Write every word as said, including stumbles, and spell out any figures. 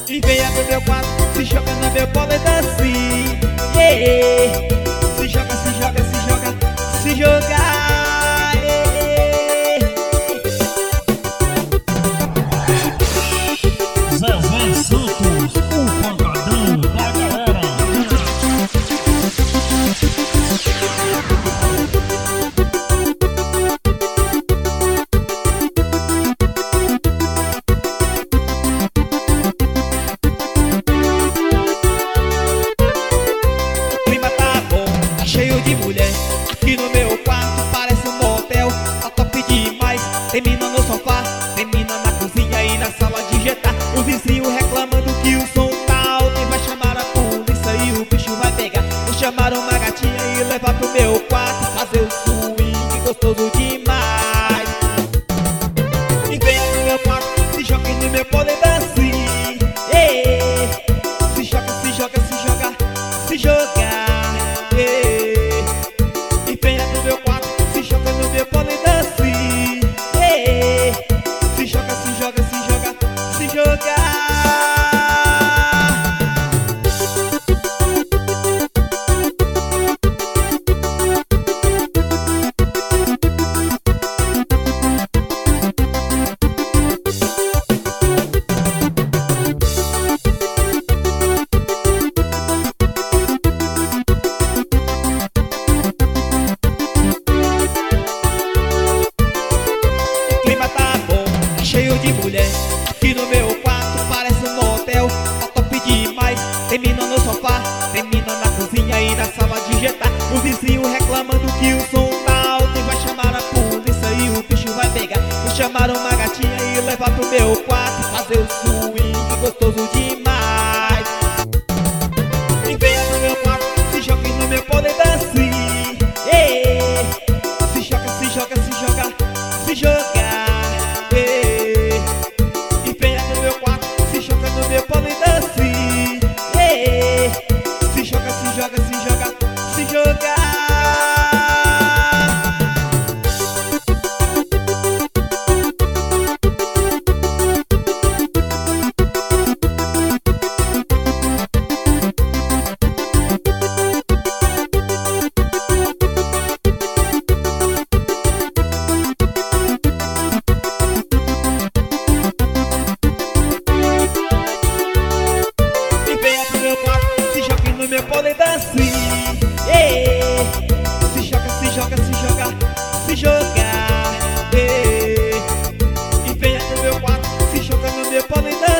E venha pro meu quarto, se joga no meu colo e dance. Yeah. Se joga, se joga, se joga, se jogar. Yeah. Zezé Santos, o pancadão da galera. Cheio de mulher, aqui no meu quarto parece um motel. Tá top demais, tem mina no sofá, tem mina na cozinha e na sala de jantar. O vizinho reclamando que o som tá alto e vai chamar a polícia e o bicho vai pegar. Vou chamar uma gatinha e levar pro meu quarto, fazer o swing gostoso demais. E venha pro meu quarto, se joga no meu colo e dance. Yeah. Se joga, se joga, se joga, se joga. Cheio de mulher, aqui no meu quarto parece um motel. Tá top demais, tem mina no sofá, tem mina na cozinha e na sala de jantar. O vizinho reclamando que o som tá alto e vai chamar a polícia e o bicho vai pegar. Vou chamar uma gatinha e levar pro meu quarto, fazer o swing gostoso demais. E venha pro meu quarto, se joga no meu colo e dance. Yeah. Se joga, se joga, se joga, se joga. Meu polo e dance. Yeah. Se joga, se joga, se joga, se jogar. No meu polo e dance. Yeah. Se joga, se joga, se joga, se jogar. Yeah. E venha no meu quarto, se joga no meu polo e dance.